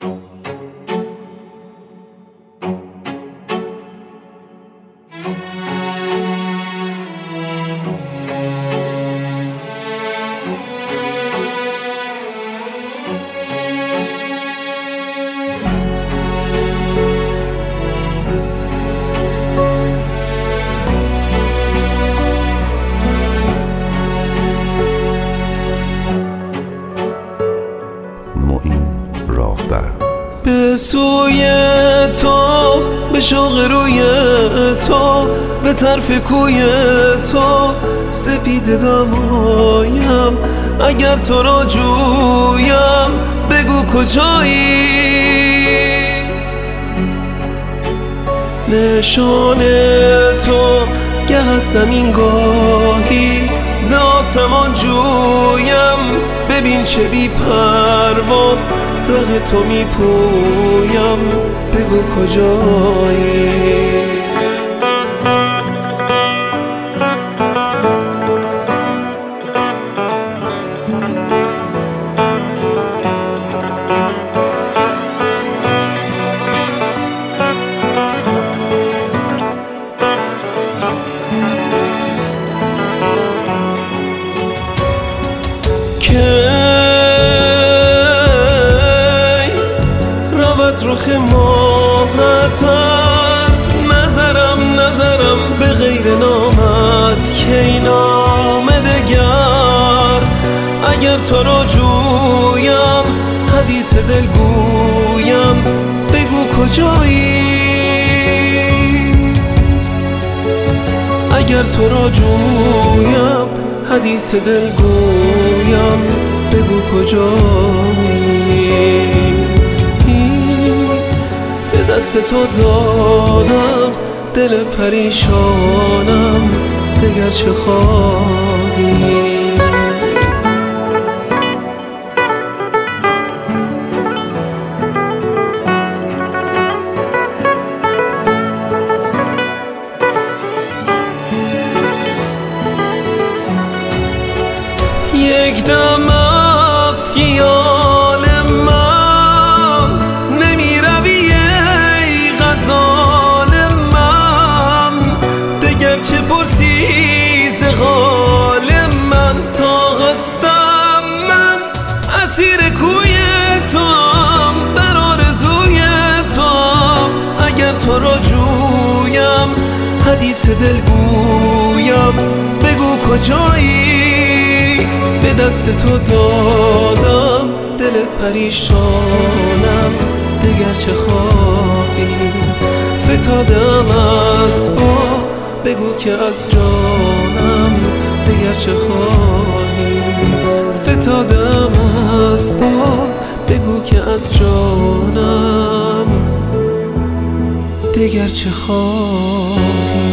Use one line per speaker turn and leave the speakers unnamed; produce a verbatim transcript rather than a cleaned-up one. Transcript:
به سوی تو، به شوق روی تو، به طرف کوی تو سپیده دمایم. اگر تو را جویم بگو کجایی. نشان تو که هستم این گاهی ز آسمان جویم. ببین چه بی پروا راه تو می پویم، بگو کجایی. رخ ماهت از نظرم نظرم به غیر نامت کی نام دگر. اگر تو را جویم حدیث دل گویم، بگو کجایی. اگر تو را جویم حدیث دل گویم، بگو کجایی. دست تو دادم دل پریشانم، دگر چه خواهی. یک دم از خیال من نمی روی غزال من. دگر چه پرسی ز حال من، تا هستم من اسیر کوی توام، در آرزوی توام. اگر تو را جویم حدیث دل گویم، بگو کجایی. به دست تو دادم دل پریشانم، دگر چه خواهی. فتادم از پا بگو که از جانم، دگر چه خواهی. فتادم از پا بگو که از جانم، دگر چه خواهی.